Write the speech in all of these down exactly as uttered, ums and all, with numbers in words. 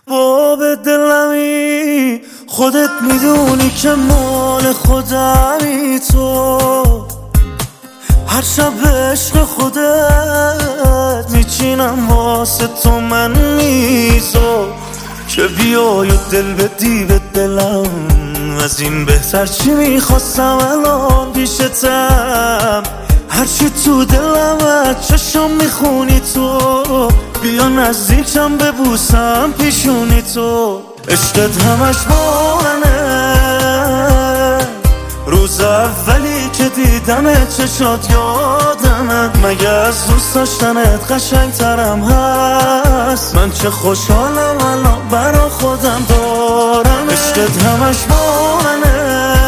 با به دلمی خودت میدونی که مال خودمی تو. هر شب عشق خودت میچینم واسه تو من میزو که بیای و دل بدی به دلم. از این بهتر چی میخواستم الان پیشتم. هرچی تو دلم از چشم میخونی تو. بیا نزدیکم ببوسم پیشونی تو. عشقت همش با منه. روز اولی که دیدم چشات یادمه. مگه از دوست داشتنت قشنگ ترم هست؟ من چه خوشحالم الان برا خودم دارم. عشقت همش با منه.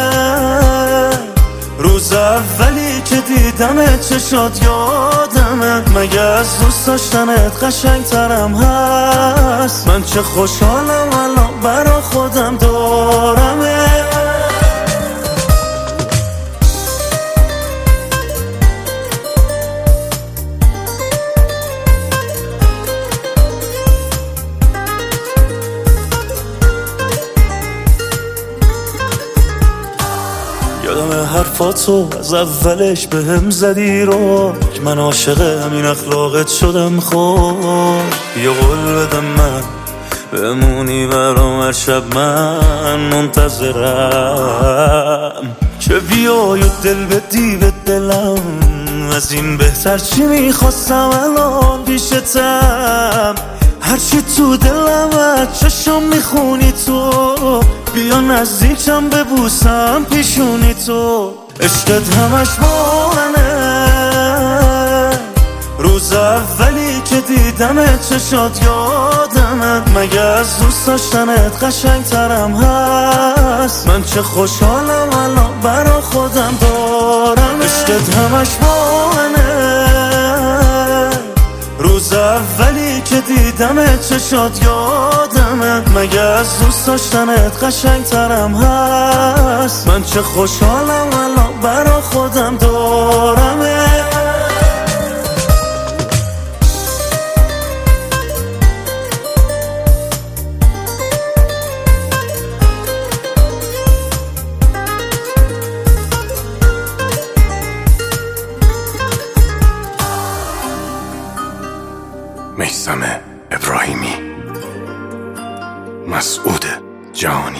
روز اولی که دیدم چشات یادمه. مگه از دوست داشتنت قشنگ ترم هست؟ من چه خوشحالم الان برا خودم دارم. یادم حرفاتو از اولش به هم زدی رو که من عاشق همین اخلاقت شدم. خب بیا قول بدم من بمونی برام هر شب. من منتظرم که بیای و دل بدی به دلم. از این بهتر چی میخواستم الان پیشتم. هرچی تو دلم از چشم میخونی تو. بیا نزدیکم ببوسم پیشونی تو. عشقت همش با منه. روز اولی که دیدم چشات یادمه. مگه از دوست داشتنت قشنگ ترم هست؟ من چه خوشحالم الان برا خودم دارم. عشقت همش با منه. روز اولی که دیدم چشات یادمه. مگه از دوست داشتنت قشنگ ترم هست؟ من چه خوشحالم الان برا خودم دارم. میثم ابراهیمی، مسعود جهانی.